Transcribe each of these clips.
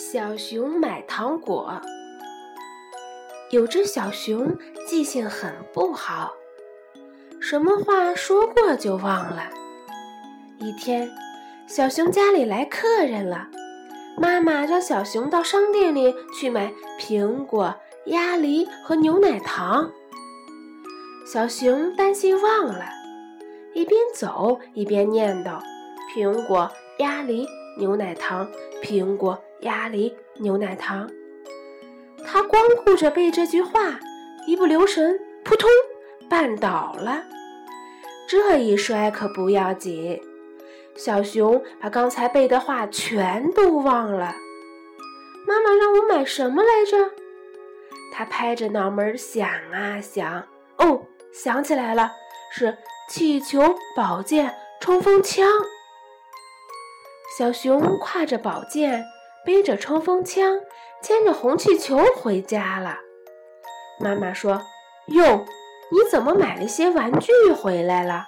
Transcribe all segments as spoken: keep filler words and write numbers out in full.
小熊买糖果。有只小熊记性很不好，什么话说过就忘了。一天，小熊家里来客人了，妈妈让小熊到商店里去买苹果、鸭梨和牛奶糖。小熊担心忘了，一边走一边念叨：苹果、鸭梨、牛奶糖，苹果、鸭梨、牛奶糖。他光顾着背这句话，一不留神，扑通，绊倒了。这一摔可不要紧，小熊把刚才背的话全都忘了。妈妈让我买什么来着？他拍着脑门想啊想，哦，想起来了，是气球、宝剑、冲锋枪。小熊挎着宝剑，背着冲锋枪，牵着红气球回家了。妈妈说：哟，你怎么买了些玩具回来了？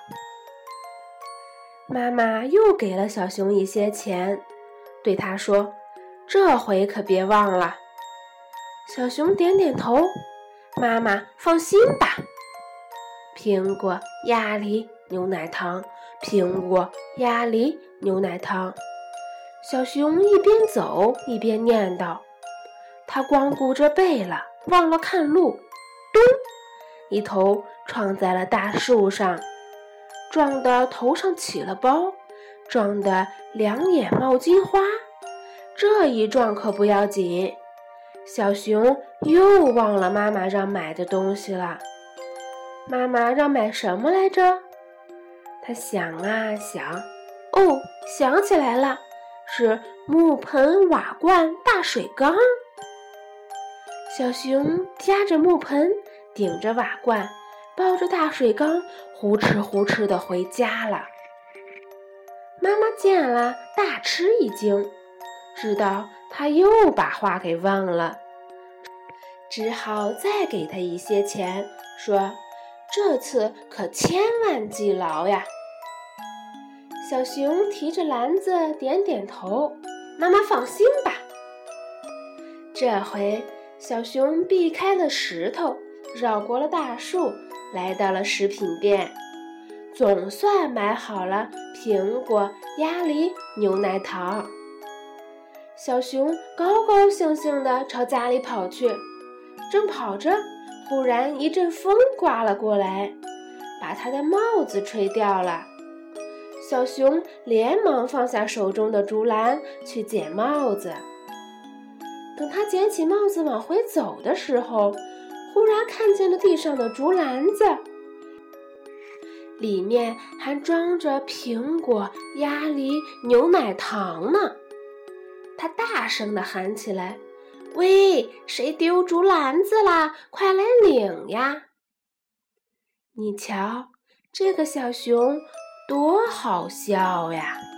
妈妈又给了小熊一些钱，对他说：这回可别忘了。小熊点点头，妈妈放心吧。苹果、鸭梨、牛奶糖，苹果、鸭梨、牛奶糖。小熊一边走一边念叨，他光顾着背了，忘了看路，咚，一头撞在了大树上，撞得头上起了包，撞得两眼冒金花。这一撞可不要紧，小熊又忘了妈妈让买的东西了。妈妈让买什么来着？他想啊想，哦，想起来了，是木盆、瓦罐、大水缸。小熊夹着木盆，顶着瓦罐，抱着大水缸，呼哧呼哧地回家了。妈妈见了，大吃一惊，知道他又把话给忘了，只好再给他一些钱，说：这次可千万记牢呀。小熊提着篮子点点头，妈妈放心吧。这回小熊避开了石头，绕过了大树，来到了食品店，总算买好了苹果、鸭梨、牛奶糖。小熊高高兴兴地朝家里跑去，正跑着，忽然一阵风刮了过来，把他的帽子吹掉了。小熊连忙放下手中的竹篮去捡帽子。等他捡起帽子往回走的时候，忽然看见了地上的竹篮子，里面还装着苹果、鸭梨、牛奶糖呢。他大声地喊起来：喂，谁丢竹篮子啦？快来领呀！你瞧，这个小熊多好笑呀！